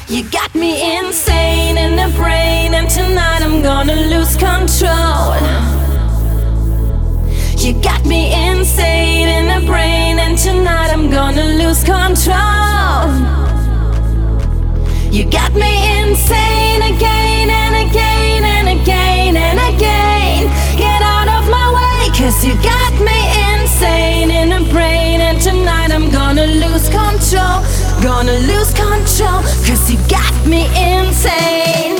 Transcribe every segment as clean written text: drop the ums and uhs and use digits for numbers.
You got me insane in the brain, and tonight I'm gonna lose control. You got me insane in the brain, and tonight I'm gonna lose control. You got me insane again and again and again and again. Get out of my way, 'cause you got me insane in the brain, and tonight I'm gonna lose control. Gonna lose control, 'cause you got me insane.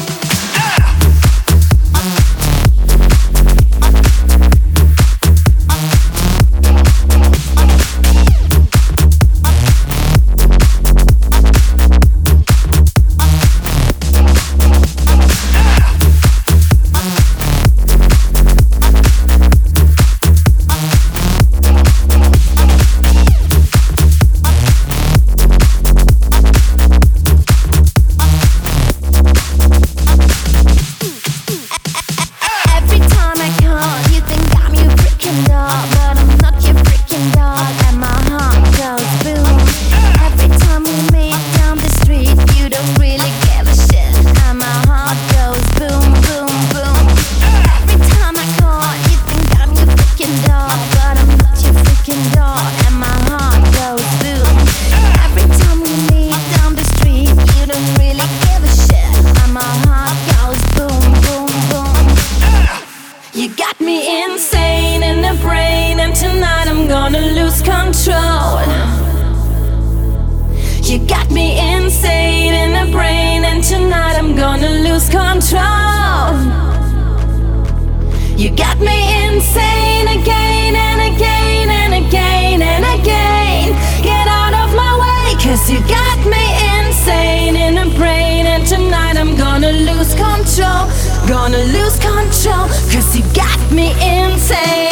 You got me insane in the brain, and tonight I'm gonna lose control. You got me insane in the brain, and tonight I'm gonna lose control. You got me insane again and again and again and again. Get out of my way, 'cause you got me insane in the brain, and tonight I'm gonna lose control. Gonna lose control, 'cause you got me insane.